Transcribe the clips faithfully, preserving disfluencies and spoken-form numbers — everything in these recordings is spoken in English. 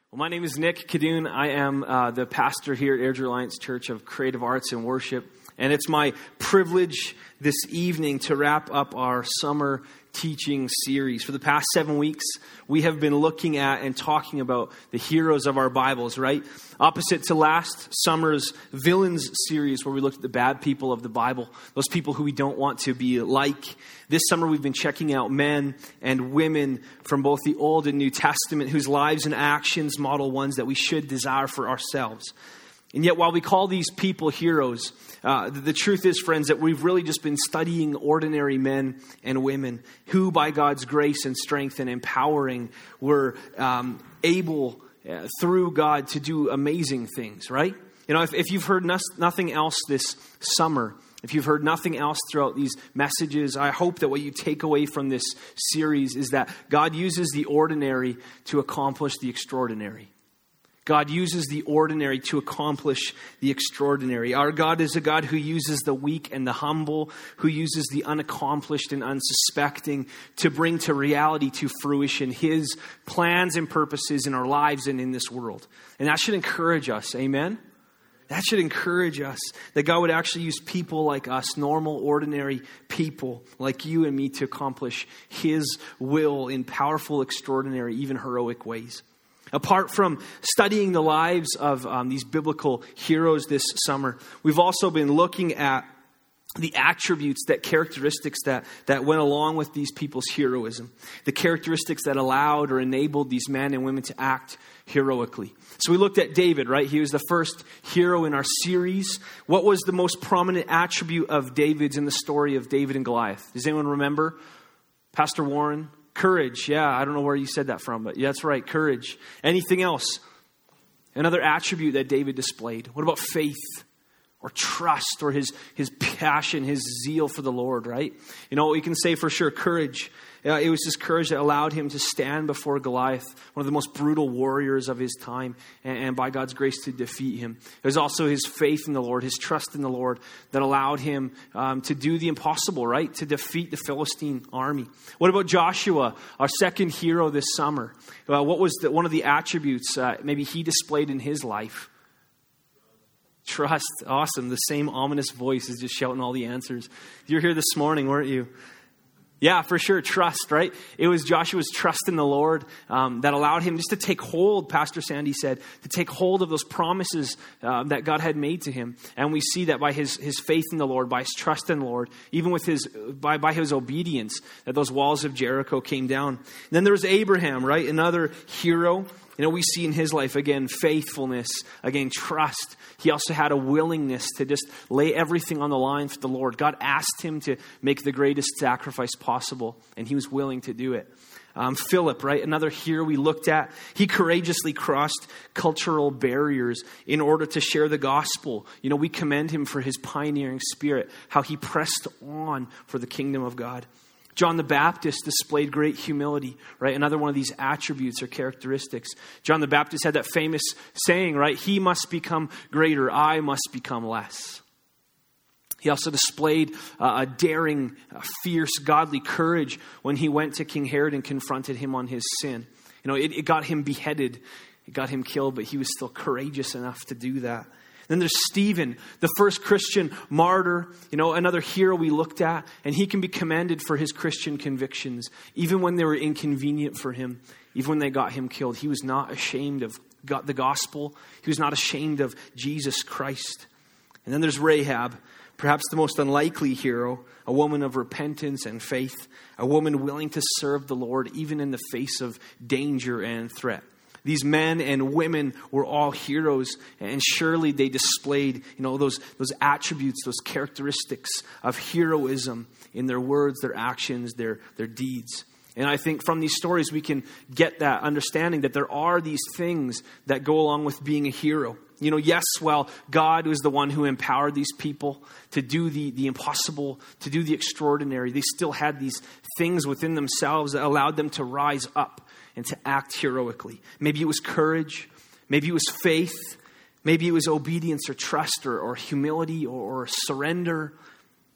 Well, my name is Nick Kadoon. I am uh, the pastor here at Airdrie Alliance Church of Creative Arts and Worship. And it's my privilege this evening to wrap up our summer teaching series. For the past seven weeks, we have been looking at and talking about the heroes of our Bibles, right? Opposite to last summer's Villains series, where we looked at the bad people of the Bible, those people who we don't want to be like. This summer, we've been checking out men and women from both the Old and New Testament whose lives and actions model ones that we should desire for ourselves. And yet, while we call these people heroes, uh, the, the truth is, friends, that we've really just been studying ordinary men and women who, by God's grace and strength and empowering, were um, able, uh, through God, to do amazing things, right? You know, if, if you've heard no, nothing else this summer, if you've heard nothing else throughout these messages, I hope that what you take away from this series is that God uses the ordinary to accomplish the extraordinary. God uses the ordinary to accomplish the extraordinary. Our God is a God who uses the weak and the humble, who uses the unaccomplished and unsuspecting to bring to reality, to fruition, His plans and purposes in our lives and in this world. And that should encourage us. Amen? That should encourage us that God would actually use people like us, normal, ordinary people like you and me, to accomplish His will in powerful, extraordinary, even heroic ways. Apart from studying the lives of um, these biblical heroes this summer, we've also been looking at the attributes, that characteristics that, that went along with these people's heroism. The characteristics that allowed or enabled these men and women to act heroically. So we looked at David, right? He was the first hero in our series. What was the most prominent attribute of David's in the story of David and Goliath? Does anyone remember? Pastor Warren? Courage. Yeah, I don't know where you said that from, but yeah, that's right. Courage. Anything else? Another attribute that David displayed. What about faith or trust or his, his passion, his zeal for the Lord, right? You know, we can say for sure courage. Uh, it was this courage that allowed him to stand before Goliath, one of the most brutal warriors of his time, and, and by God's grace to defeat him. It was also his faith in the Lord, his trust in the Lord, that allowed him um, to do the impossible, right? To defeat the Philistine army. What about Joshua, our second hero this summer? Uh, what was the, one of the attributes uh, maybe he displayed in his life? Trust. Awesome. The same ominous voice is just shouting all the answers. You were here this morning, weren't you? Yeah, for sure. Trust, right? It was Joshua's trust in the Lord um, that allowed him just to take hold, Pastor Sandy said, to take hold of those promises uh, that God had made to him. And we see that by his, his faith in the Lord, by his trust in the Lord, even with his, by, by his obedience, that those walls of Jericho came down. And then there was Abraham, right? Another hero. You know, we see in his life, again, faithfulness, again, trust. He also had a willingness to just lay everything on the line for the Lord. God asked him to make the greatest sacrifice possible, and he was willing to do it. Um, Philip, right? Another hero we looked at. He courageously crossed cultural barriers in order to share the gospel. You know, we commend him for his pioneering spirit, how he pressed on for the kingdom of God. John the Baptist displayed great humility, right? Another one of these attributes or characteristics. John the Baptist had that famous saying, right? He must become greater, I must become less. He also displayed uh, a daring, uh, fierce, godly courage when he went to King Herod and confronted him on his sin. You know, it, it got him beheaded, it got him killed, but he was still courageous enough to do that. Then there's Stephen, the first Christian martyr, you know, another hero we looked at, and he can be commended for his Christian convictions, even when they were inconvenient for him, even when they got him killed. He was not ashamed of God, the gospel. He was not ashamed of Jesus Christ. And then there's Rahab, perhaps the most unlikely hero, a woman of repentance and faith, a woman willing to serve the Lord even in the face of danger and threat. These men and women were all heroes, and surely they displayed, you know, those, those attributes, those characteristics of heroism in their words, their actions, their, their deeds. And I think from these stories we can get that understanding that there are these things that go along with being a hero. You know, yes, while God was the one who empowered these people to do the, the impossible, to do the extraordinary, they still had these things within themselves that allowed them to rise up and to act heroically. Maybe it was courage. Maybe it was faith. Maybe it was obedience or trust or, or humility or, or surrender.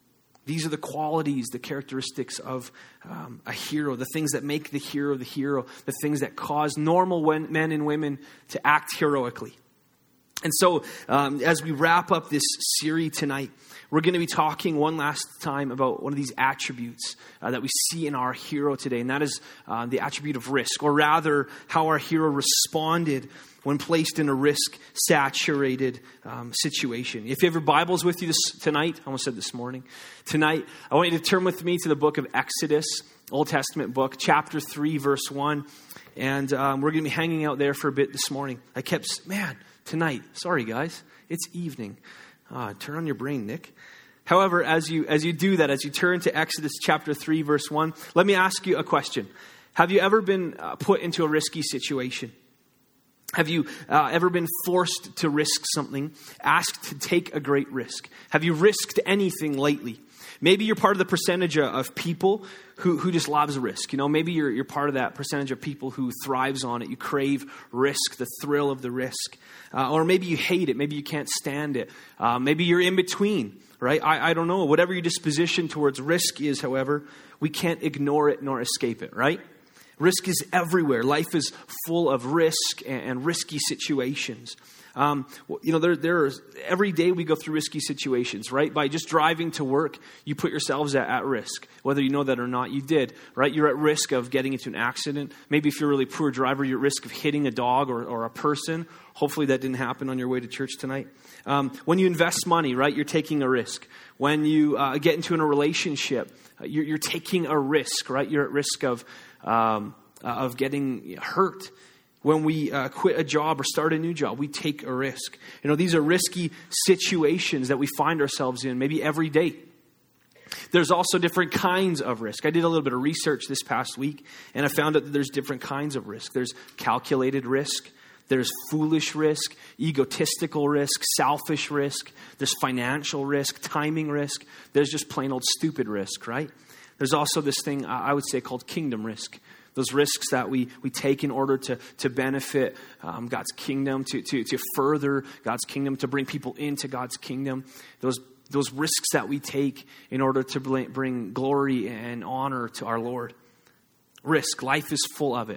These are the qualities, the characteristics of um, a hero, the things that make the hero the hero, the things that cause normal men and women to act heroically. And so um, as we wrap up this series tonight, we're going to be talking one last time about one of these attributes uh, that we see in our hero today, and that is uh, the attribute of risk, or rather how our hero responded when placed in a risk-saturated um, situation. If you have your Bibles with you this tonight, I almost said this morning, tonight, I want you to turn with me to the book of Exodus, Old Testament book, chapter three, verse one. And um, we're going to be hanging out there for a bit this morning. I kept, man, tonight, sorry guys, it's evening. Uh, turn on your brain, Nick. However, as you as you do that, as you turn to Exodus chapter three, verse one, let me ask you a question. Have you ever been uh, put into a risky situation? Have you uh, ever been forced to risk something, asked to take a great risk? Have you risked anything lately? Maybe you're part of the percentage of people who, who just loves risk. You know, maybe you're you're part of that percentage of people who thrives on it. You crave risk, the thrill of the risk. Uh, or maybe you hate it. Maybe you can't stand it. Uh, maybe you're in between, right? I, I don't know. Whatever your disposition towards risk is, however, we can't ignore it nor escape it, right? Risk is everywhere. Life is full of risk and, and risky situations. Um, you know, there, there is, every day we go through risky situations, right? By just driving to work, you put yourselves at, at risk. Whether you know that or not, you did, right? You're at risk of getting into an accident. Maybe if you're a really poor driver, you're at risk of hitting a dog or, or a person. Hopefully that didn't happen on your way to church tonight. Um, when you invest money, right, you're taking a risk. When you uh, get into a relationship, uh, you're, you're taking a risk, right? You're at risk of um, uh, of getting hurt. When we uh, quit a job or start a new job, we take a risk. You know, these are risky situations that we find ourselves in maybe every day. There's also different kinds of risk. I did a little bit of research this past week, and I found out that there's different kinds of risk. There's calculated risk. There's foolish risk, egotistical risk, selfish risk. There's financial risk, timing risk. There's just plain old stupid risk, right? There's also this thing I would say called kingdom risk. Those risks that we we take in order to to benefit um, God's kingdom, to, to to further God's kingdom, to bring people into God's kingdom. Those those risks that we take in order to bring glory and honor to our Lord. Risk. Life is full of it.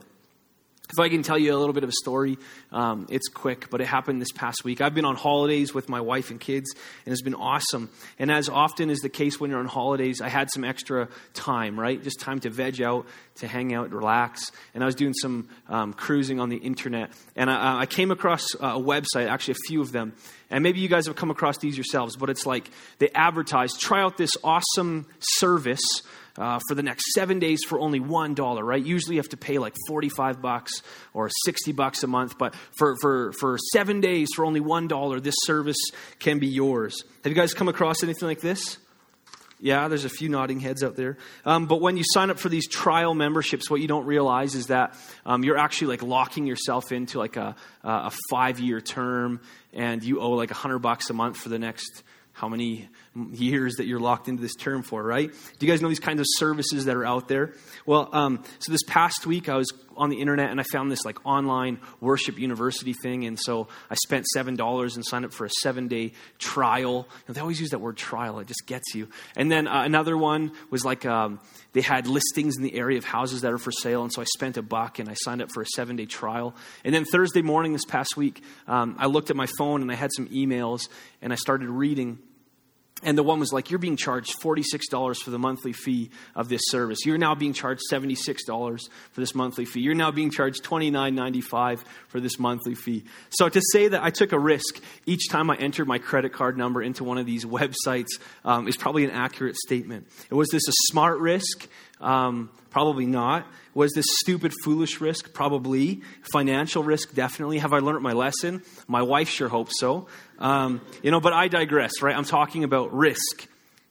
If I can tell you a little bit of a story, um, it's quick, but it happened this past week. I've been on holidays with my wife and kids, and it's been awesome. And as often is the case when you're on holidays, I had some extra time, right? Just time to veg out, to hang out, relax. And I was doing some um, cruising on the internet. And I, I came across a website, actually a few of them. And maybe you guys have come across these yourselves, but it's like they advertise, try out this awesome service Uh, for the next seven days for only one dollar, right? Usually you have to pay like forty-five bucks or sixty bucks a month, but for, for, for seven days for only one dollar, this service can be yours. Have you guys come across anything like this? Yeah, there's a few nodding heads out there. Um, but when you sign up for these trial memberships, what you don't realize is that um, you're actually like locking yourself into like a, a five-year term, and you owe like a hundred bucks a month for the next how many years that you're locked into this term for, right? Do you guys know these kinds of services that are out there? Well, um, so this past week I was on the internet and I found this like online worship university thing. And so I spent seven dollars and signed up for a seven day trial. You know, they always use that word trial. It just gets you. And then uh, another one was like, um, they had listings in the area of houses that are for sale. And so I spent a buck and I signed up for a seven day trial. And then Thursday morning this past week, um, I looked at my phone and I had some emails and I started reading. And the one was like, you're being charged forty-six dollars for the monthly fee of this service. You're now being charged seventy-six dollars for this monthly fee. You're now being charged twenty-nine ninety-five for this monthly fee. So to say that I took a risk each time I entered my credit card number into one of these websites um, is probably an accurate statement. Was this a smart risk? Um, probably not. Was this stupid, foolish risk? Probably. Financial risk? Definitely. Have I learned my lesson? My wife sure hopes so. Um, you know, but I digress, right? I'm talking about risk.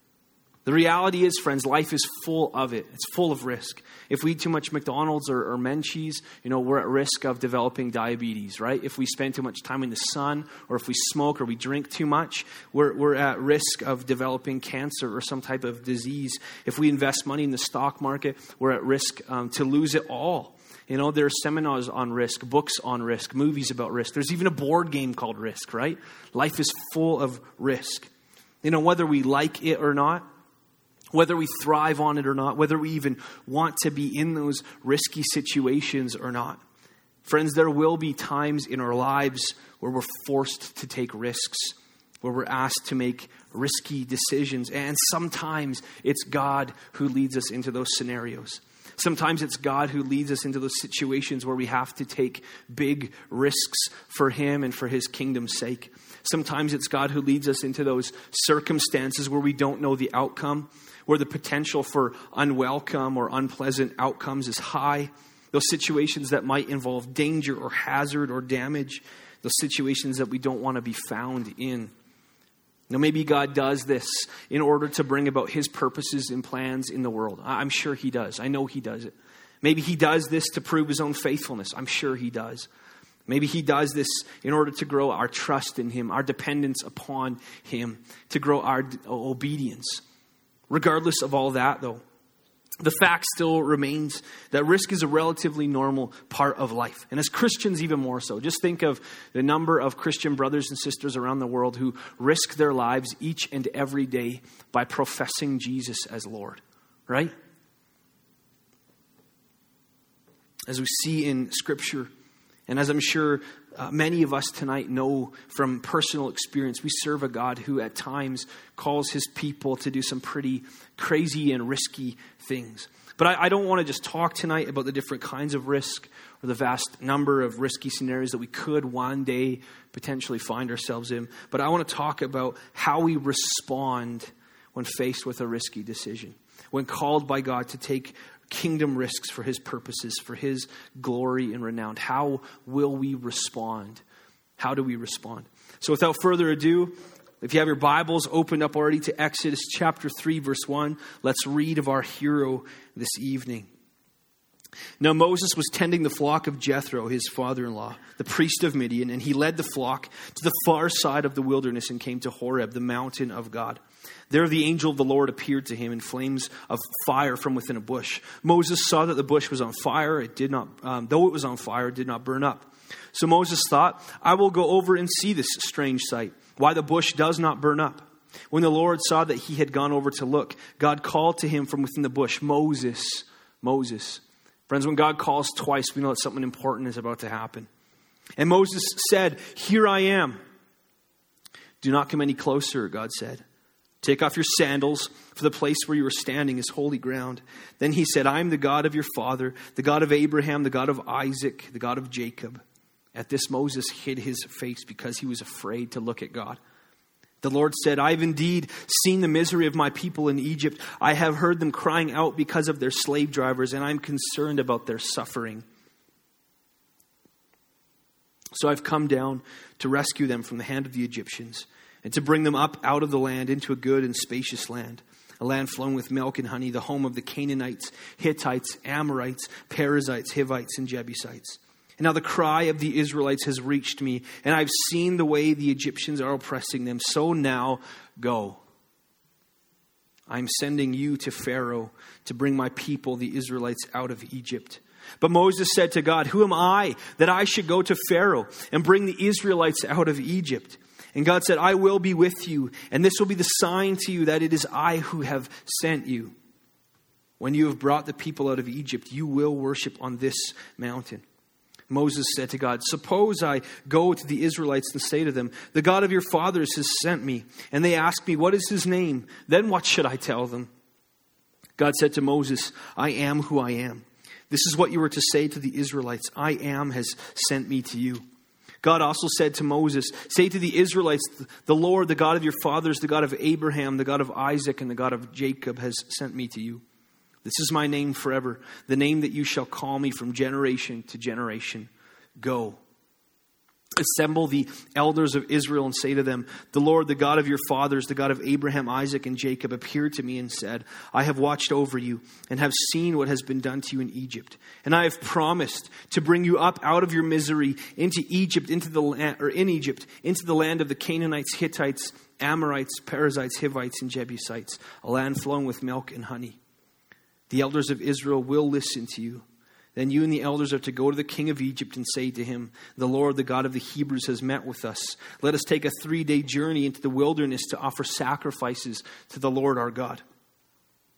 The reality is, friends, life is full of it. It's full of risk. If we eat too much McDonald's or, or Menchie's, you know, we're at risk of developing diabetes, right? If we spend too much time in the sun, or if we smoke or we drink too much, we're, we're at risk of developing cancer or some type of disease. If we invest money in the stock market, we're at risk um, to lose it all. You know, there are seminars on risk, books on risk, movies about risk. There's even a board game called Risk, right? Life is full of risk. You know, whether we like it or not, whether we thrive on it or not, whether we even want to be in those risky situations or not. Friends, there will be times in our lives where we're forced to take risks, where we're asked to make risky decisions. And sometimes it's God who leads us into those scenarios. Sometimes it's God who leads us into those situations where we have to take big risks for Him and for His kingdom's sake. Sometimes it's God who leads us into those circumstances where we don't know the outcome, where the potential for unwelcome or unpleasant outcomes is high. Those situations that might involve danger or hazard or damage. Those situations that we don't want to be found in. Now, maybe God does this in order to bring about His purposes and plans in the world. I'm sure He does. I know He does it. Maybe He does this to prove His own faithfulness. I'm sure He does. Maybe He does this in order to grow our trust in Him, our dependence upon Him, to grow our obedience. Regardless of all that, though, the fact still remains that risk is a relatively normal part of life. And as Christians, even more so. Just think of the number of Christian brothers and sisters around the world who risk their lives each and every day by professing Jesus as Lord. Right? As we see in Scripture, and as I'm sure uh, many of us tonight know from personal experience, we serve a God who at times calls His people to do some pretty crazy and risky things. But I, I don't want to just talk tonight about the different kinds of risk or the vast number of risky scenarios that we could one day potentially find ourselves in. But I want to talk about how we respond when faced with a risky decision, when called by God to take kingdom risks for His purposes, for His glory and renown. How will we respond? How do we respond? So without further ado, if you have your Bibles opened up already to Exodus chapter three, verse one, let's read of our hero this evening. Now Moses was tending the flock of Jethro, his father-in-law, the priest of Midian, and he led the flock to the far side of the wilderness and came to Horeb, the mountain of God. There the angel of the Lord appeared to him in flames of fire from within a bush. Moses saw that the bush was on fire. It did not, um, though it was on fire, it did not burn up. So Moses thought, I will go over and see this strange sight, why the bush does not burn up. When the Lord saw that he had gone over to look, God called to him from within the bush, Moses, Moses. Friends, when God calls twice, we know that something important is about to happen. And Moses said, here I am. Do not come any closer, God said. Take off your sandals, for the place where you are standing is holy ground. Then he said, I am the God of your father, the God of Abraham, the God of Isaac, the God of Jacob. At this, Moses hid his face because he was afraid to look at God. The Lord said, I have indeed seen the misery of my people in Egypt. I have heard them crying out because of their slave drivers, and I am concerned about their suffering. So I've come down to rescue them from the hand of the Egyptians, and to bring them up out of the land into a good and spacious land, a land flowing with milk and honey, the home of the Canaanites, Hittites, Amorites, Perizzites, Hivites, and Jebusites. And now the cry of the Israelites has reached me, and I've seen the way the Egyptians are oppressing them. So now go. I'm sending you to Pharaoh to bring my people, the Israelites, out of Egypt. But Moses said to God, who am I that I should go to Pharaoh and bring the Israelites out of Egypt? And God said, I will be with you, and this will be the sign to you that it is I who have sent you. When you have brought the people out of Egypt, you will worship on this mountain. Moses said to God, suppose I go to the Israelites and say to them, the God of your fathers has sent me. And they ask me, what is his name? Then what should I tell them? God said to Moses, I am who I am. This is what you were to say to the Israelites. I am has sent me to you. God also said to Moses, say to the Israelites, the Lord, the God of your fathers, the God of Abraham, the God of Isaac, and the God of Jacob has sent me to you. This is my name forever, the name that you shall call me from generation to generation. Go. Assemble the elders of Israel and say to them, the Lord, the God of your fathers, the God of Abraham, Isaac, and Jacob, appeared to me and said, I have watched over you and have seen what has been done to you in Egypt. And I have promised to bring you up out of your misery into Egypt, into the land, or in Egypt, into the land of the Canaanites, Hittites, Amorites, Perizzites, Hivites, and Jebusites, a land flowing with milk and honey. The elders of Israel will listen to you. Then you and the elders are to go to the king of Egypt and say to him, the Lord, the God of the Hebrews, has met with us. Let us take a three-day journey into the wilderness to offer sacrifices to the Lord our God.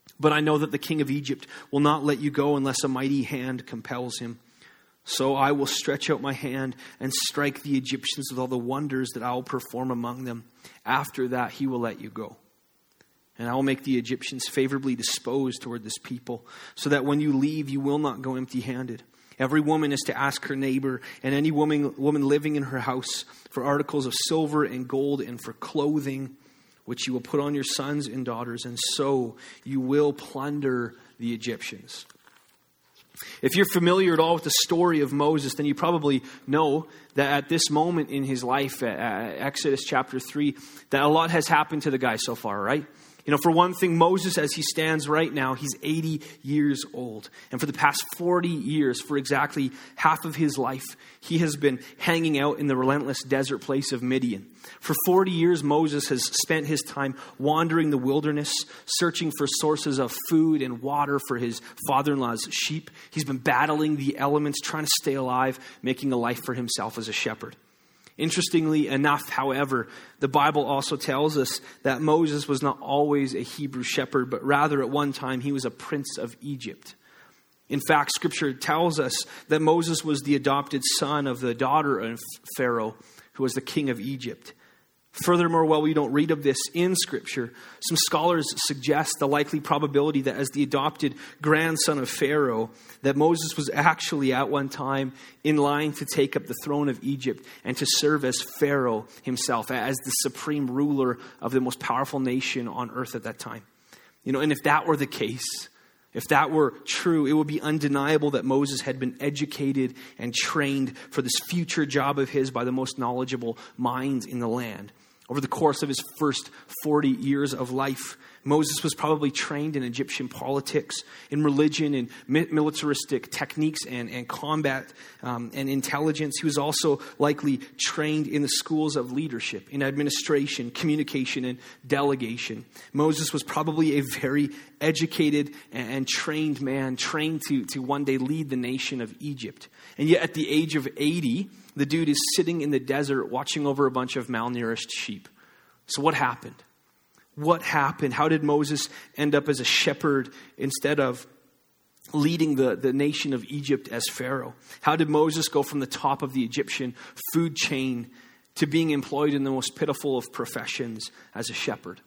But I know that the king of Egypt will not let you go unless a mighty hand compels him. So I will stretch out my hand and strike the Egyptians with all the wonders that I will perform among them. After that, he will let you go. And I will make the Egyptians favorably disposed toward this people, so that when you leave, you will not go empty-handed. Every woman is to ask her neighbor and any woman, woman living in her house for articles of silver and gold and for clothing, which you will put on your sons and daughters, and so you will plunder the Egyptians. If you're familiar at all with the story of Moses, then you probably know that at this moment in his life, at Exodus chapter three, that a lot has happened to the guy so far, right? You know, for one thing, Moses, as he stands right now, he's eighty years old. And for the past forty years, for exactly half of his life, he has been hanging out in the relentless desert place of Midian. For forty years, Moses has spent his time wandering the wilderness, searching for sources of food and water for his father-in-law's sheep. He's been battling the elements, trying to stay alive, making a life for himself as a shepherd. Interestingly enough, however, the Bible also tells us that Moses was not always a Hebrew shepherd, but rather at one time he was a prince of Egypt. In fact, Scripture tells us that Moses was the adopted son of the daughter of Pharaoh, who was the king of Egypt. Furthermore, while we don't read of this in Scripture, some scholars suggest the likely probability that as the adopted grandson of Pharaoh, that Moses was actually at one time in line to take up the throne of Egypt and to serve as Pharaoh himself, as the supreme ruler of the most powerful nation on earth at that time. You know, and if that were the case, if that were true, it would be undeniable that Moses had been educated and trained for this future job of his by the most knowledgeable minds in the land. Over the course of his first forty years of life, Moses was probably trained in Egyptian politics, in religion, in militaristic techniques and, and combat um, and intelligence. He was also likely trained in the schools of leadership, in administration, communication, and delegation. Moses was probably a very educated and trained man, trained to, to one day lead the nation of Egypt. And yet at the age of eighty, the dude is sitting in the desert watching over a bunch of malnourished sheep. So what happened? What happened? How did Moses end up as a shepherd instead of leading the, the nation of Egypt as Pharaoh? How did Moses go from the top of the Egyptian food chain to being employed in the most pitiful of professions as a shepherd?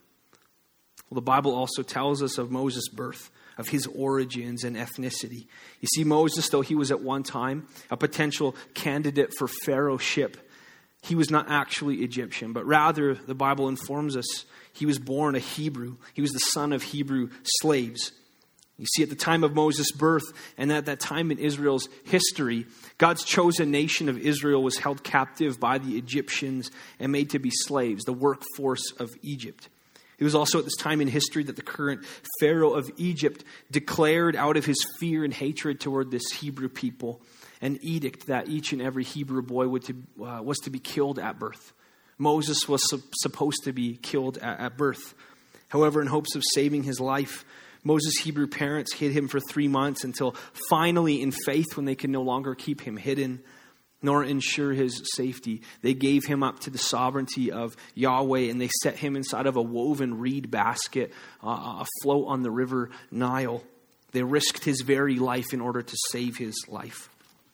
Well, the Bible also tells us of Moses' birth, of his origins and ethnicity. You see, Moses, though he was at one time a potential candidate for pharaohship, he was not actually Egyptian, but rather, the Bible informs us, he was born a Hebrew. He was the son of Hebrew slaves. You see, at the time of Moses' birth and at that time in Israel's history, God's chosen nation of Israel was held captive by the Egyptians and made to be slaves, the workforce of Egypt. It was also at this time in history that the current Pharaoh of Egypt declared out of his fear and hatred toward this Hebrew people an edict that each and every Hebrew boy would to, uh, was to be killed at birth. Moses was su- supposed to be killed at, at birth. However, in hopes of saving his life, Moses' Hebrew parents hid him for three months until finally, in faith, when they could no longer keep him hidden nor ensure his safety, they gave him up to the sovereignty of Yahweh, and they set him inside of a woven reed basket uh, afloat on the river Nile. They risked his very life in order to save his life.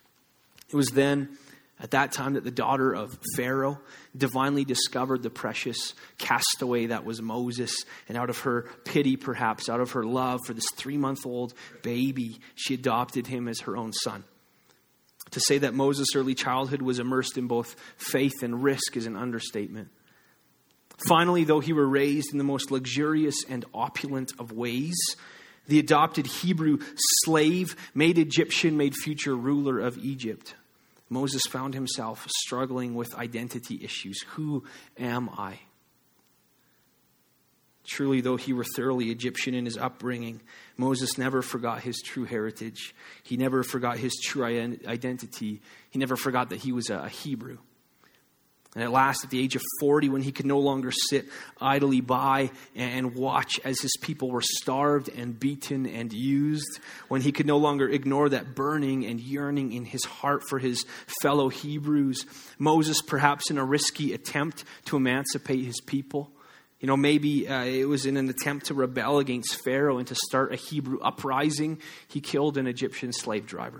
It was then, at that time, that the daughter of Pharaoh divinely discovered the precious castaway that was Moses. And out of her pity, perhaps, out of her love for this three-month-old baby, she adopted him as her own son. To say that Moses' early childhood was immersed in both faith and risk is an understatement. Finally, though he were raised in the most luxurious and opulent of ways, the adopted Hebrew slave, made Egyptian, made future ruler of Egypt, Moses found himself struggling with identity issues. Who am I? Truly, though he were thoroughly Egyptian in his upbringing, Moses never forgot his true heritage. He never forgot his true identity. He never forgot that he was a Hebrew. And at last, at the age of forty, when he could no longer sit idly by and watch as his people were starved and beaten and used, when he could no longer ignore that burning and yearning in his heart for his fellow Hebrews, Moses, perhaps in a risky attempt to emancipate his people, You know, maybe uh, it was in an attempt to rebel against Pharaoh and to start a Hebrew uprising. He killed an Egyptian slave driver.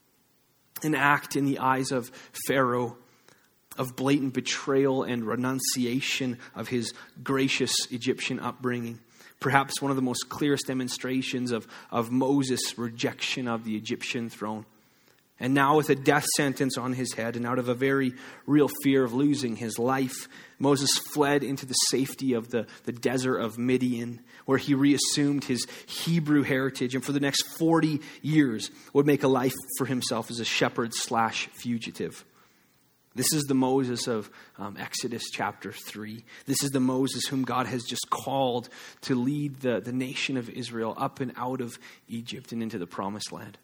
An act in the eyes of Pharaoh of blatant betrayal and renunciation of his gracious Egyptian upbringing. Perhaps one of the most clearest demonstrations of, of Moses' rejection of the Egyptian throne. And now with a death sentence on his head and out of a very real fear of losing his life, Moses fled into the safety of the, the desert of Midian, where he reassumed his Hebrew heritage and for the next forty years would make a life for himself as a shepherd slash fugitive. This is the Moses of um, Exodus chapter three. This is the Moses whom God has just called to lead the, the nation of Israel up and out of Egypt and into the promised land.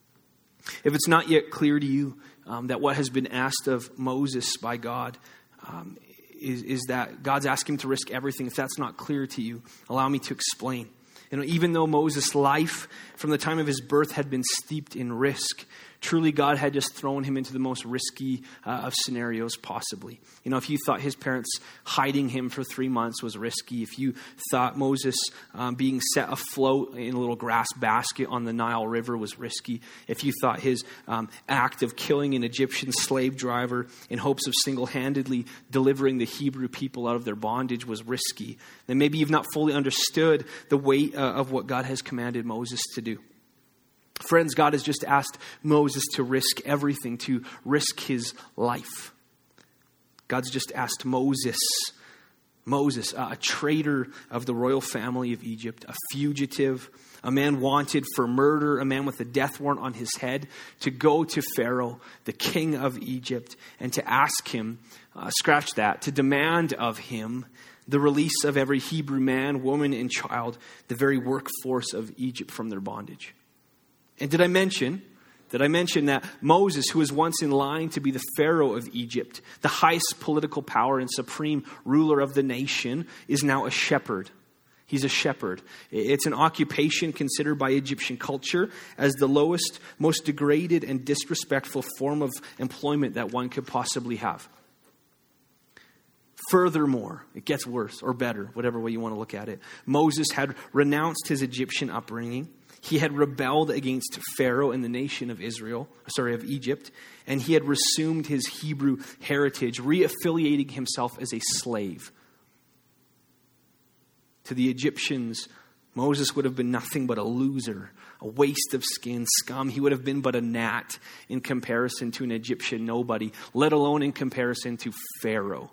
If it's not yet clear to you um, that what has been asked of Moses by God um, is, is that God's asked him to risk everything, if that's not clear to you, allow me to explain. You know, even though Moses' life from the time of his birth had been steeped in risk, truly God had just thrown him into the most risky uh, of scenarios possibly. You know, if you thought his parents hiding him for three months was risky, if you thought Moses um, being set afloat in a little grass basket on the Nile River was risky, if you thought his um, act of killing an Egyptian slave driver in hopes of single-handedly delivering the Hebrew people out of their bondage was risky, then maybe you've not fully understood the weight uh, of what God has commanded Moses to do. Friends, God has just asked Moses to risk everything, to risk his life. God's just asked Moses, Moses, a traitor of the royal family of Egypt, a fugitive, a man wanted for murder, a man with a death warrant on his head, to go to Pharaoh, the king of Egypt, and to ask him, uh, scratch that, to demand of him the release of every Hebrew man, woman, and child, the very workforce of Egypt from their bondage. And did I mention, did I mention that Moses, who was once in line to be the Pharaoh of Egypt, the highest political power and supreme ruler of the nation, is now a shepherd. He's a shepherd. It's an occupation considered by Egyptian culture as the lowest, most degraded and disrespectful form of employment that one could possibly have. Furthermore, it gets worse or better, whatever way you want to look at it. Moses had renounced his Egyptian upbringing. He had rebelled against Pharaoh and the nation of Israel, sorry, of Egypt, and he had resumed his Hebrew heritage, reaffiliating himself as a slave. To the Egyptians, Moses would have been nothing but a loser, a waste of skin, scum. He would have been but a gnat in comparison to an Egyptian nobody, let alone in comparison to Pharaoh.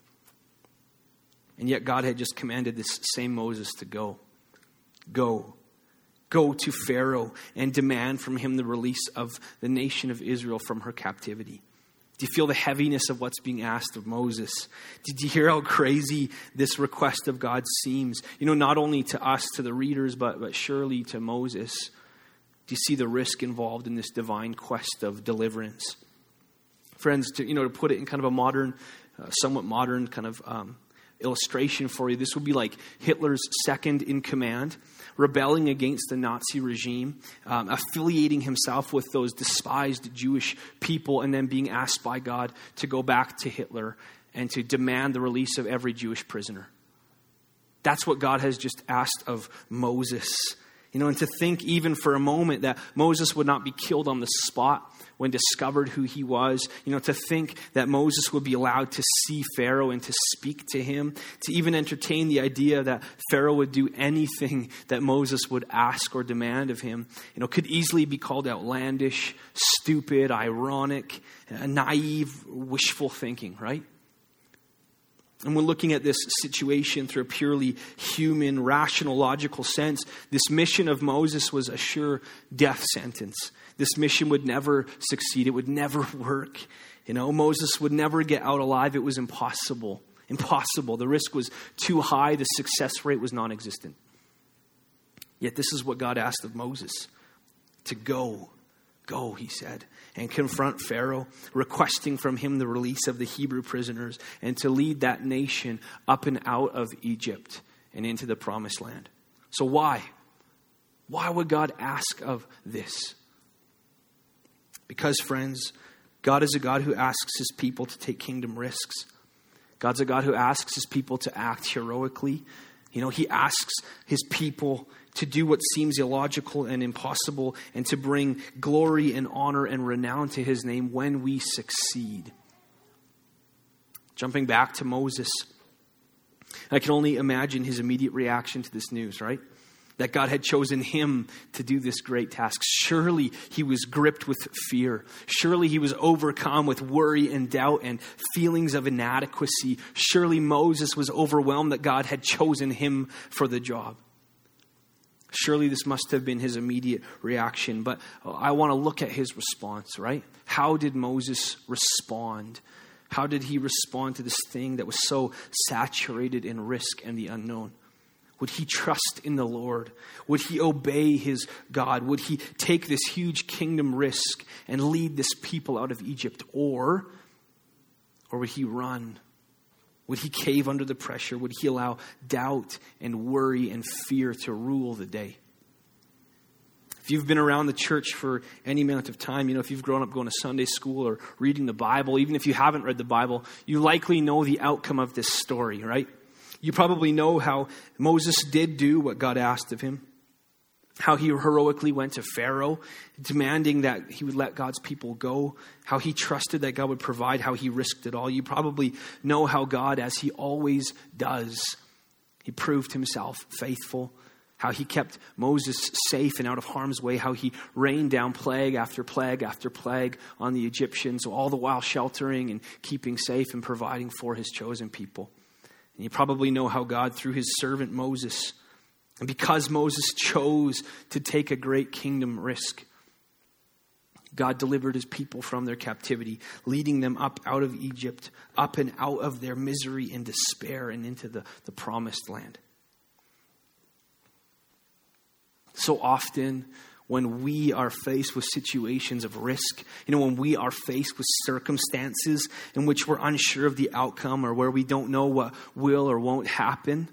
And yet God had just commanded this same Moses to go. Go. Go to Pharaoh and demand from him the release of the nation of Israel from her captivity. Do you feel the heaviness of what's being asked of Moses? Did you hear how crazy this request of God seems? You know, not only to us, to the readers, but, but surely to Moses. Do you see the risk involved in this divine quest of deliverance? Friends, to, you know, to put it in kind of a modern, uh, somewhat modern kind of um, illustration for you, this would be like Hitler's second in command, rebelling against the Nazi regime, um, affiliating himself with those despised Jewish people, and then being asked by God to go back to Hitler and to demand the release of every Jewish prisoner. That's what God has just asked of Moses. You know, and to think even for a moment that Moses would not be killed on the spot when discovered who he was, you know, to think that Moses would be allowed to see Pharaoh and to speak to him, to even entertain the idea that Pharaoh would do anything that Moses would ask or demand of him, you know, could easily be called outlandish, stupid, ironic, naive, wishful thinking, right? And when looking at this situation through a purely human, rational, logical sense, this mission of Moses was a sure death sentence. This mission would never succeed. It would never work. You know, Moses would never get out alive. It was impossible. Impossible. The risk was too high. The success rate was non-existent. Yet this is what God asked of Moses. To go. Go, he said, and confront Pharaoh, requesting from him the release of the Hebrew prisoners and to lead that nation up and out of Egypt and into the promised land. So why? Why would God ask of this? Because, friends, God is a God who asks his people to take kingdom risks. God's a God who asks his people to act heroically. You know, he asks his people to do what seems illogical and impossible and to bring glory and honor and renown to his name when we succeed. Jumping back to Moses, I can only imagine his immediate reaction to this news, right? That God had chosen him to do this great task. Surely he was gripped with fear. Surely he was overcome with worry and doubt and feelings of inadequacy. Surely Moses was overwhelmed that God had chosen him for the job. Surely this must have been his immediate reaction. But I want to look at his response, right? How did Moses respond? How did he respond to this thing that was so saturated in risk and the unknown? Would he trust in the Lord? Would he obey his God? Would he take this huge kingdom risk and lead this people out of Egypt? Or, or would he run? Would he cave under the pressure? Would he allow doubt and worry and fear to rule the day? If you've been around the church for any amount of time, you know, if you've grown up going to Sunday school or reading the Bible, even if you haven't read the Bible, you likely know the outcome of this story, right? You probably know how Moses did do what God asked of him, how he heroically went to Pharaoh, demanding that he would let God's people go, how he trusted that God would provide, how he risked it all. You probably know how God, as he always does, he proved himself faithful, how he kept Moses safe and out of harm's way, how he rained down plague after plague after plague on the Egyptians, all the while sheltering and keeping safe and providing for his chosen people. And you probably know how God, through his servant Moses, and because Moses chose to take a great kingdom risk, God delivered his people from their captivity, leading them up out of Egypt, up and out of their misery and despair and into the, the promised land. So often, when we are faced with situations of risk, you know, when we are faced with circumstances in which we're unsure of the outcome or where we don't know what will or won't happen,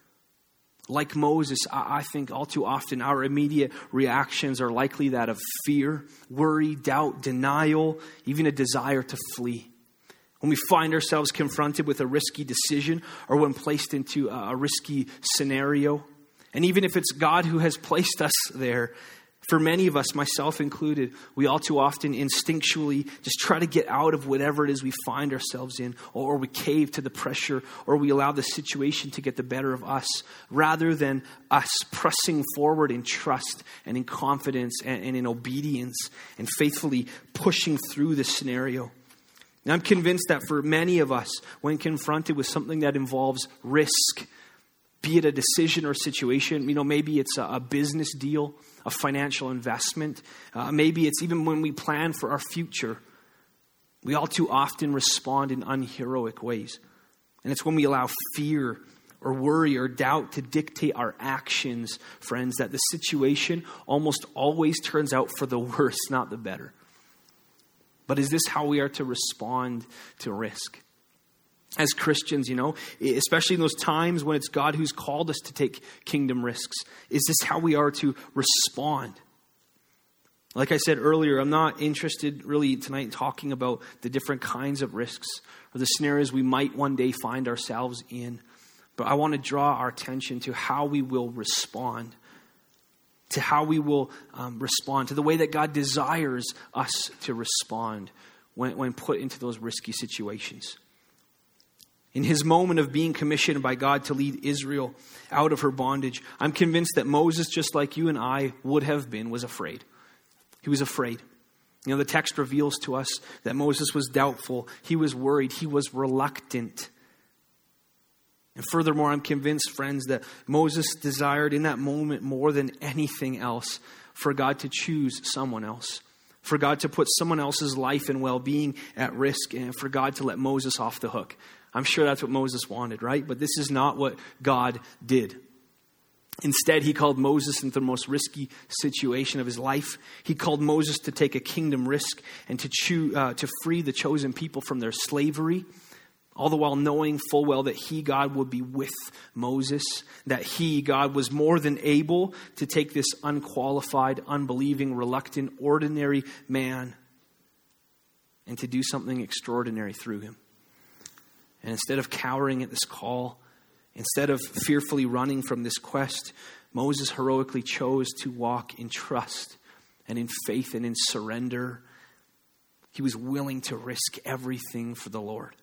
like Moses, I think all too often our immediate reactions are likely that of fear, worry, doubt, denial, even a desire to flee. When we find ourselves confronted with a risky decision or when placed into a risky scenario, and even if it's God who has placed us there, for many of us, myself included, we all too often instinctually just try to get out of whatever it is we find ourselves in, or we cave to the pressure, or we allow the situation to get the better of us, rather than us pressing forward in trust and in confidence and, and in obedience and faithfully pushing through this scenario. And I'm convinced that for many of us, when confronted with something that involves risk, be it a decision or situation, you know, maybe it's a, a business deal, a financial investment. Uh, maybe it's even when we plan for our future. We all too often respond in unheroic ways. And it's when we allow fear or worry or doubt to dictate our actions, friends, that the situation almost always turns out for the worse, not the better. But is this how we are to respond to risk? As Christians, you know, especially in those times when it's God who's called us to take kingdom risks, is this how we are to respond? Like I said earlier, I'm not interested really tonight in talking about the different kinds of risks or the scenarios we might one day find ourselves in. But I want to draw our attention to how we will respond, to how we will um, respond, to the way that God desires us to respond when, when put into those risky situations. In his moment of being commissioned by God to lead Israel out of her bondage, I'm convinced that Moses, just like you and I would have been, was afraid. He was afraid. You know, the text reveals to us that Moses was doubtful. He was worried. He was reluctant. And furthermore, I'm convinced, friends, that Moses desired in that moment more than anything else for God to choose someone else, for God to put someone else's life and well-being at risk, and for God to let Moses off the hook. I'm sure that's what Moses wanted, right? But this is not what God did. Instead, he called Moses into the most risky situation of his life. He called Moses to take a kingdom risk and to choose, uh, to free the chosen people from their slavery, all the while knowing full well that he, God, would be with Moses, that he, God, was more than able to take this unqualified, unbelieving, reluctant, ordinary man and to do something extraordinary through him. And instead of cowering at this call, instead of fearfully running from this quest, Moses heroically chose to walk in trust and in faith and in surrender. He was willing to risk everything for the Lord.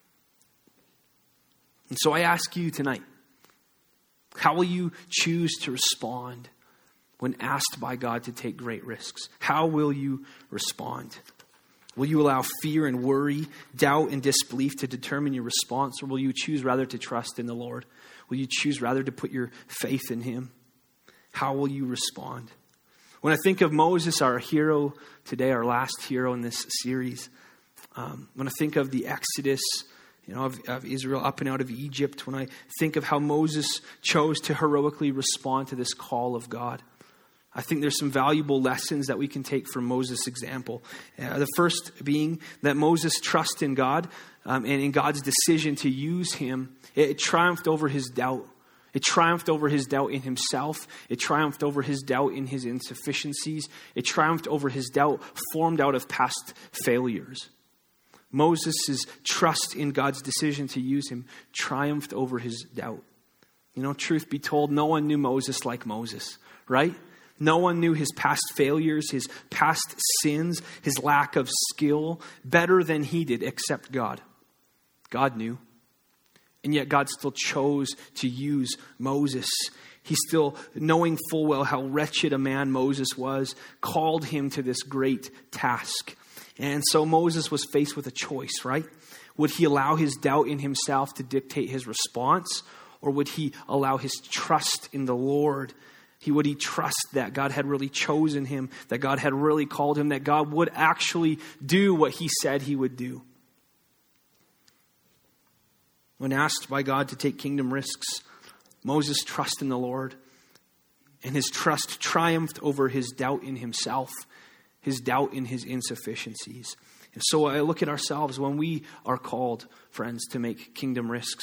And so I ask you tonight, how will you choose to respond when asked by God to take great risks? How will you respond? Will you allow fear and worry, doubt and disbelief to determine your response? Or will you choose rather to trust in the Lord? Will you choose rather to put your faith in him? How will you respond? When I think of Moses, our hero today, our last hero in this series, um, when I think of the Exodus, you know, of, of Israel up and out of Egypt, when I think of how Moses chose to heroically respond to this call of God, I think there's some valuable lessons that we can take from Moses' example. Uh, the first being that Moses' trust in God um, and in God's decision to use him, it, it triumphed over his doubt. It triumphed over his doubt in himself. It triumphed over his doubt in his insufficiencies. It triumphed over his doubt formed out of past failures. Moses' trust in God's decision to use him triumphed over his doubt. You know, truth be told, no one knew Moses like Moses, right? No one knew his past failures, his past sins, his lack of skill better than he did, except God. God knew. And yet God still chose to use Moses. He still, knowing full well how wretched a man Moses was, called him to this great task. And so Moses was faced with a choice, right? Would he allow his doubt in himself to dictate his response? Or would he allow his trust in the Lord? He would he trust that God had really chosen him, that God had really called him, that God would actually do what he said he would do. When asked by God to take kingdom risks, Moses trusted in the Lord, and his trust triumphed over his doubt in himself, his doubt in his insufficiencies. And so I look at ourselves when we are called, friends, to make kingdom risks.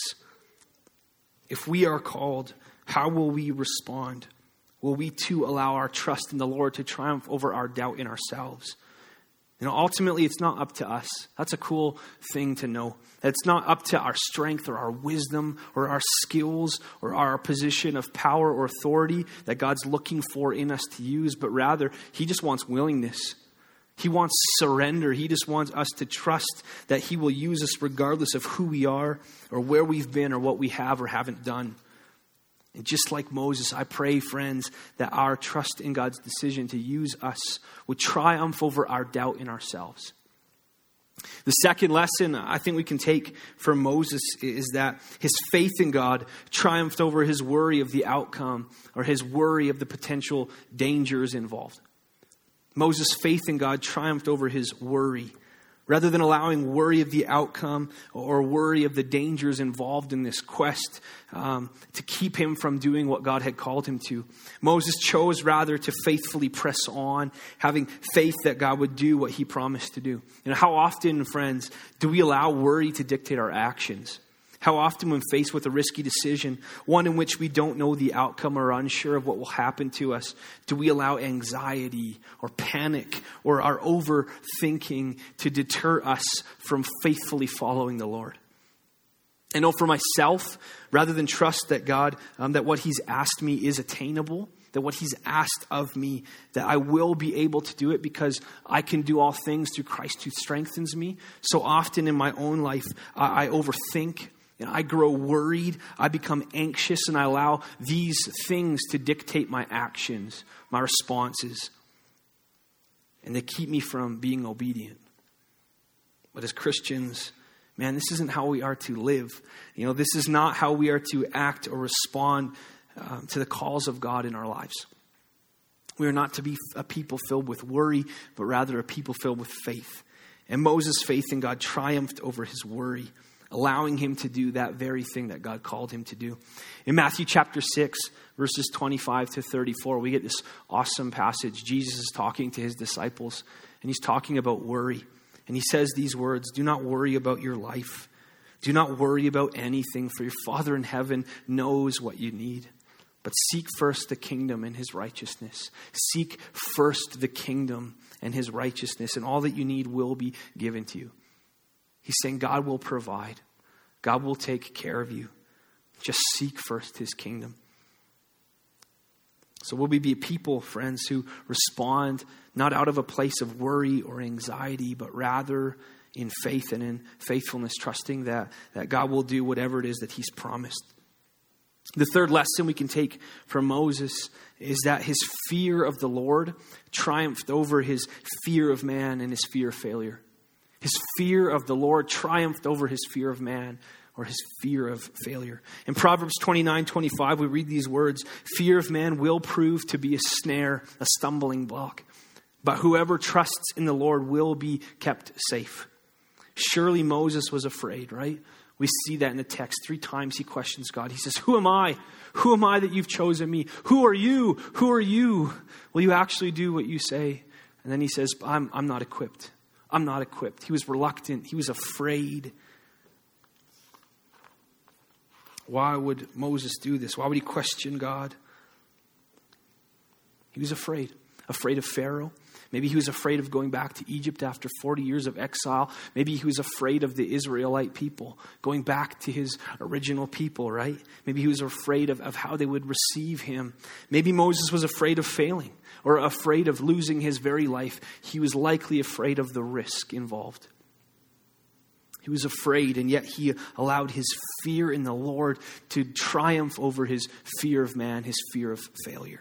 If we are called, how will we respond? Will we too allow our trust in the Lord to triumph over our doubt in ourselves? You know, ultimately, it's not up to us. That's a cool thing to know. It's not up to our strength or our wisdom or our skills or our position of power or authority that God's looking for in us to use, but rather, he just wants willingness. He wants surrender. He just wants us to trust that he will use us regardless of who we are or where we've been or what we have or haven't done. And just like Moses, I pray, friends, that our trust in God's decision to use us would triumph over our doubt in ourselves. The second lesson I think we can take from Moses is that his faith in God triumphed over his worry of the outcome or his worry of the potential dangers involved. Moses' faith in God triumphed over his worry. Rather than allowing worry of the outcome or worry of the dangers involved in this quest um, to keep him from doing what God had called him to, Moses chose rather to faithfully press on, having faith that God would do what he promised to do. You know, how often, friends, do we allow worry to dictate our actions? How often when faced with a risky decision, one in which we don't know the outcome or are unsure of what will happen to us, do we allow anxiety or panic or our overthinking to deter us from faithfully following the Lord? I know for myself, rather than trust that God, um, that what he's asked me is attainable, that what he's asked of me, that I will be able to do it because I can do all things through Christ who strengthens me. So often in my own life, I, I overthink. You know, I grow worried, I become anxious, and I allow these things to dictate my actions, my responses, and they keep me from being obedient. But as Christians, man, this isn't how we are to live. You know, this is not how we are to act or respond uh, to the calls of God in our lives. We are not to be a people filled with worry, but rather a people filled with faith. And Moses' faith in God triumphed over his worry, allowing him to do that very thing that God called him to do. In Matthew chapter six, verses twenty-five to thirty-four, we get this awesome passage. Jesus is talking to his disciples, and he's talking about worry. And he says these words, "Do not worry about your life. Do not worry about anything, for your Father in heaven knows what you need. But seek first the kingdom and his righteousness. Seek first the kingdom and his righteousness, and all that you need will be given to you." He's saying God will provide. God will take care of you. Just seek first his kingdom. So will we be a people, friends, who respond not out of a place of worry or anxiety, but rather in faith and in faithfulness, trusting that, that God will do whatever it is that he's promised. The third lesson we can take from Moses is that his fear of the Lord triumphed over his fear of man and his fear of failure. His fear of the Lord triumphed over his fear of man or his fear of failure. In Proverbs twenty-nine twenty-five, we read these words, "Fear of man will prove to be a snare, a stumbling block. But whoever trusts in the Lord will be kept safe." Surely Moses was afraid, right? We see that in the text. Three times he questions God. He says, "Who am I? Who am I that you've chosen me? Who are you? Who are you? Will you actually do what you say?" And then he says, I'm, I'm not equipped. I'm not equipped. He was reluctant. He was afraid. Why would Moses do this? Why would he question God? He was afraid. Afraid of Pharaoh. Maybe he was afraid of going back to Egypt after forty years of exile. Maybe he was afraid of the Israelite people, going back to his original people, right? Maybe he was afraid of, of how they would receive him. Maybe Moses was afraid of failing or afraid of losing his very life. He was likely afraid of the risk involved. He was afraid, and yet he allowed his fear in the Lord to triumph over his fear of man, his fear of failure.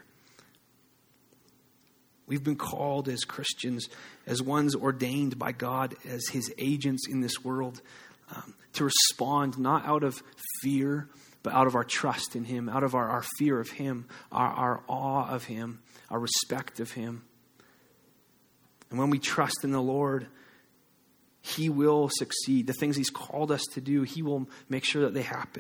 We've been called as Christians, as ones ordained by God as his agents in this world, um, to respond not out of fear, but out of our trust in him, out of our, our fear of him, our, our awe of him, our respect of him. And when we trust in the Lord, he will succeed. The things he's called us to do, he will make sure that they happen.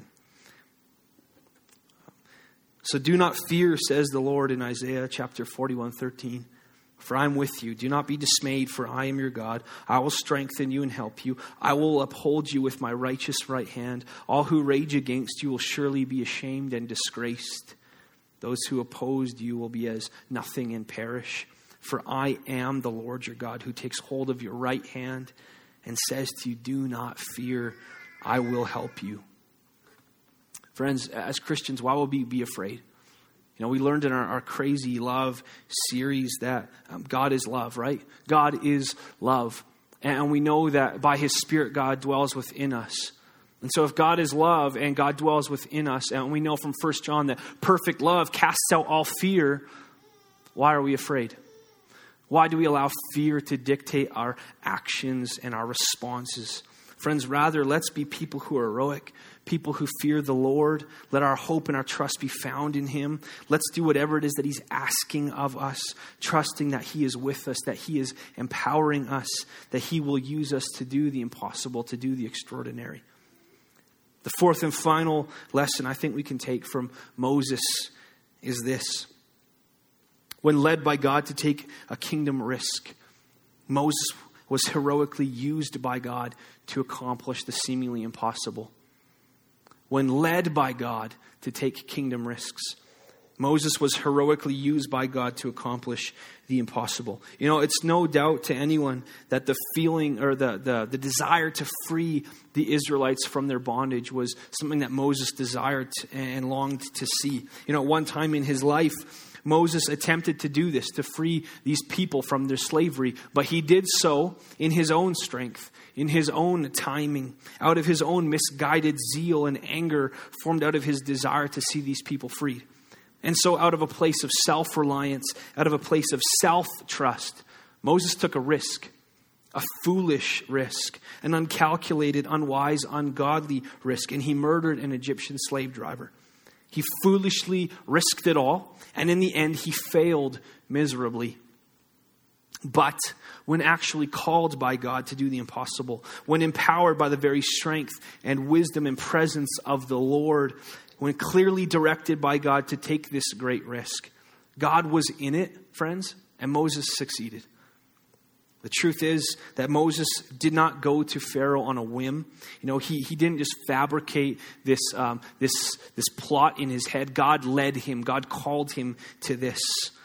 So do not fear, says the Lord in Isaiah chapter forty-one thirteen. For I am with you. Do not be dismayed, for I am your God. I will strengthen you and help you. I will uphold you with my righteous right hand. All who rage against you will surely be ashamed and disgraced. Those who opposed you will be as nothing and perish. For I am the Lord your God, who takes hold of your right hand and says to you, do not fear, I will help you. Friends, as Christians, why will we be afraid? You know, we learned in our, our Crazy Love series that um, God is love, right? God is love. And we know that by his Spirit, God dwells within us. And so if God is love and God dwells within us, and we know from First John that perfect love casts out all fear, why are we afraid? Why do we allow fear to dictate our actions and our responses? Friends, rather, let's be people who are heroic, people who fear the Lord. Let our hope and our trust be found in him. Let's do whatever it is that he's asking of us, trusting that he is with us, that he is empowering us, that he will use us to do the impossible, to do the extraordinary. The fourth and final lesson I think we can take from Moses is this. When led by God to take a kingdom risk, Moses was heroically used by God to accomplish the seemingly impossible. When led by God to take kingdom risks, Moses was heroically used by God to accomplish the impossible. You know, it's no doubt to anyone that the feeling or the, the, the desire to free the Israelites from their bondage was something that Moses desired and longed to see. You know, at one time in his life, Moses attempted to do this, to free these people from their slavery, but he did so in his own strength, in his own timing, out of his own misguided zeal and anger formed out of his desire to see these people freed. And so out of a place of self-reliance, out of a place of self-trust, Moses took a risk, a foolish risk, an uncalculated, unwise, ungodly risk, and he murdered an Egyptian slave driver. He foolishly risked it all, and in the end, he failed miserably. But when actually called by God to do the impossible, when empowered by the very strength and wisdom and presence of the Lord, when clearly directed by God to take this great risk, God was in it, friends, and Moses succeeded. The truth is that Moses did not go to Pharaoh on a whim. You know, he, he didn't just fabricate this, um, this, this plot in his head. God led him. God called him to this.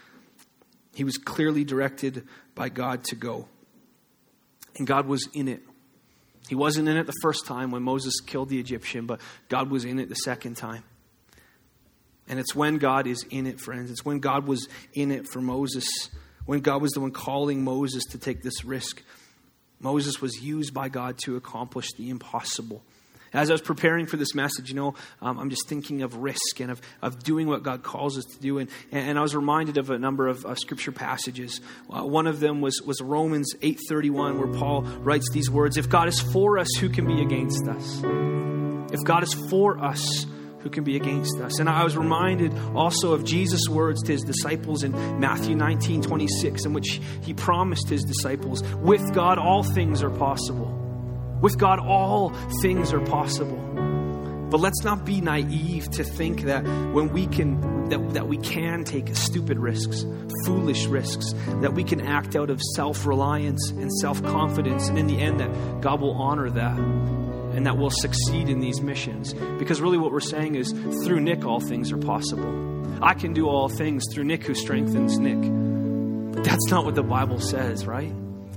He was clearly directed by God to go. And God was in it. He wasn't in it the first time when Moses killed the Egyptian, but God was in it the second time. And it's when God is in it, friends. It's when God was in it for Moses, when God was the one calling Moses to take this risk. Moses was used by God to accomplish the impossible. As I was preparing for this message, you know, um, I'm just thinking of risk and of, of doing what God calls us to do. And, and I was reminded of a number of uh, scripture passages. Uh, one of them was, was Romans eight thirty-one, where Paul writes these words, "If God is for us, who can be against us? If God is for us, who can be against us?" And I was reminded also of Jesus' words to his disciples in Matthew nineteen twenty-six, in which he promised his disciples, with God all things are possible. With God, all things are possible. But let's not be naive to think that when we can, that, that we can take stupid risks, foolish risks, that we can act out of self-reliance and self-confidence, and in the end that God will honor that and that we'll succeed in these missions. Because really what we're saying is, through Nick, all things are possible. I can do all things through Nick who strengthens Nick. But that's not what the Bible says, right?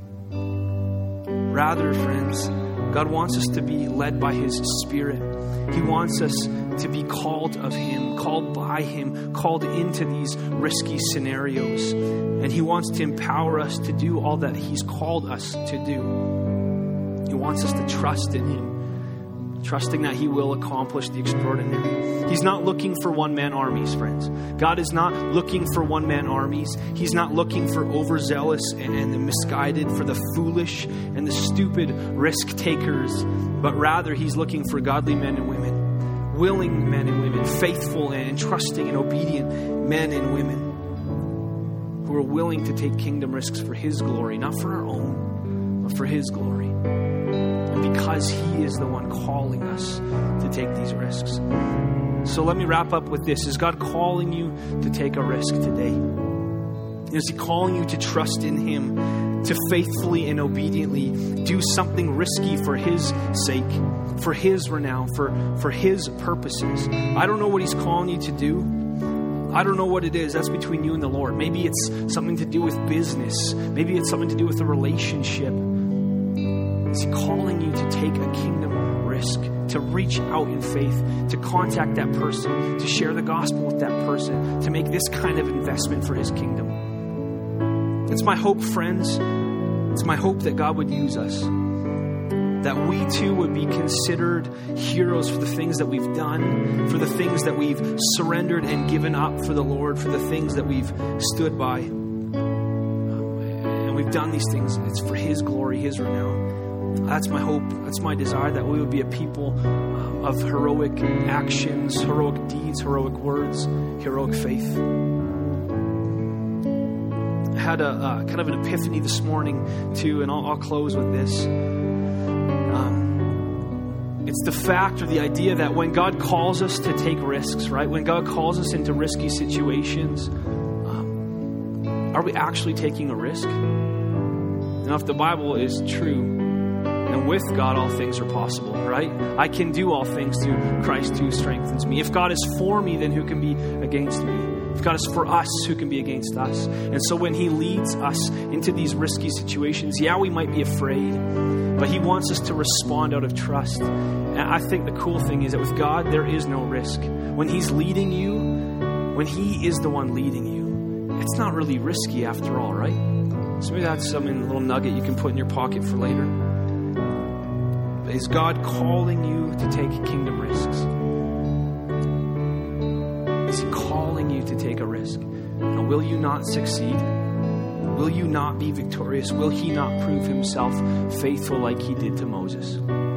Rather, friends, God wants us to be led by his Spirit. He wants us to be called of him, called by him, called into these risky scenarios. And he wants to empower us to do all that he's called us to do. He wants us to trust in him, trusting that he will accomplish the extraordinary. He's not looking for one-man armies, friends. God is not looking for one-man armies. He's not looking for overzealous and the misguided, for the foolish and the stupid risk takers, but rather he's looking for godly men and women, willing men and women, faithful and trusting and obedient men and women who are willing to take kingdom risks for his glory, not for our own, but for his glory. And because he is the one calling us to take these risks. So let me wrap up with this. Is God calling you to take a risk today? Is he calling you to trust in him, to faithfully and obediently do something risky for his sake, for his renown, for, for his purposes? I don't know what he's calling you to do. I don't know what it is. That's between you and the Lord. Maybe it's something to do with business. Maybe it's something to do with a relationship. Is he calling you to take a kingdom risk, to reach out in faith, to contact that person, to share the gospel with that person, to make this kind of investment for his kingdom? It's my hope, friends. It's my hope that God would use us, that we too would be considered heroes for the things that we've done, for the things that we've surrendered and given up for the Lord, for the things that we've stood by. And we've done these things. It's for his glory, his renown. That's my hope. That's my desire, that we would be a people uh, of heroic actions, heroic deeds, heroic words, heroic faith. I had a uh, kind of an epiphany this morning too, and I'll, I'll close with this. Um, it's the fact or the idea that when God calls us to take risks, right? When God calls us into risky situations, um, are we actually taking a risk? Now, if the Bible is true, and with God, all things are possible, right? I can do all things through Christ who strengthens me. If God is for me, then who can be against me? If God is for us, who can be against us? And so when he leads us into these risky situations, yeah, we might be afraid, but he wants us to respond out of trust. And I think the cool thing is that with God, there is no risk. When he's leading you, when he is the one leading you, it's not really risky after all, right? So maybe that's some little nugget you can put in your pocket for later. Is God calling you to take kingdom risks? Is he calling you to take a risk? And will you not succeed? Will you not be victorious? Will he not prove himself faithful like he did to Moses?